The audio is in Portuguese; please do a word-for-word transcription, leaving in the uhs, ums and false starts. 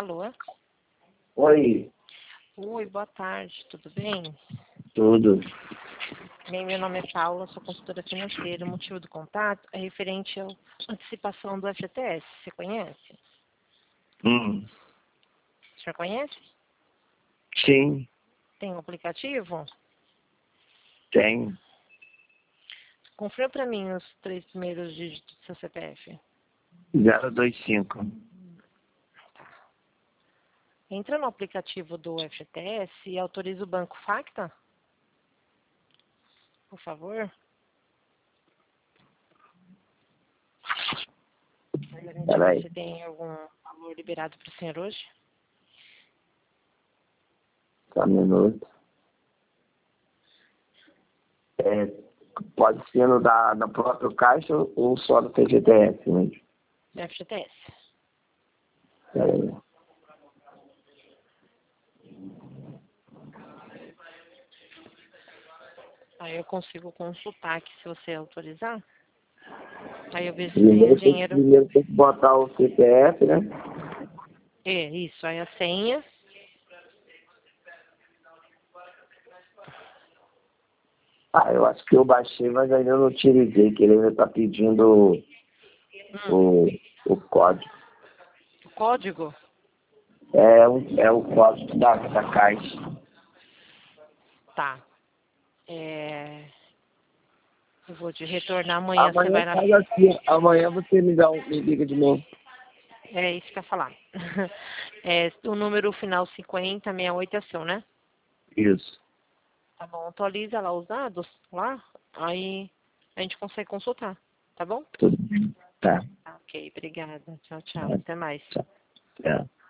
Alô? Oi, Oi, boa tarde, tudo bem? tudo. Bem, meu nome é Paula, sou consultora financeira. O motivo do contato é referente à antecipação do F G T S. Você conhece? Hum, O senhor conhece? sim, Tem um aplicativo? tem. Confirma para mim os três primeiros dígitos do seu C P F. zero dois cinco. Entra no aplicativo do F G T S e autoriza o Banco Facta, por favor. Mas a gente vai ver Peraí. se tem algum valor liberado para o senhor hoje. Só um minuto. É, pode ser no da, da própria caixa ou só do F G T S, né? Do F G T S. Peraí. Aí eu consigo consultar aqui se você autorizar. Aí eu vejo se tem Primeiro tem, dinheiro. primeiro tem que botar o C P F, né? É, isso. Aí a senha. Ah, eu acho que eu baixei, mas ainda não utilizei, que ele ainda está pedindo Hum, o, o código. o código? É, o- é o código da, da caixa. Tá. É, eu vou te retornar amanhã. Você Amanhã vai na. faz assim, amanhã você me, dá um, me liga de novo. É isso que eu ia falar. É, o número final cinquenta sessenta e oito é seu, né? Isso. Tá bom. Atualiza lá os dados lá. Aí a gente consegue consultar. Tá bom? Tudo bem. Tá. Ok, obrigada. Tchau, tchau. Tá. Até mais. Tchau. É.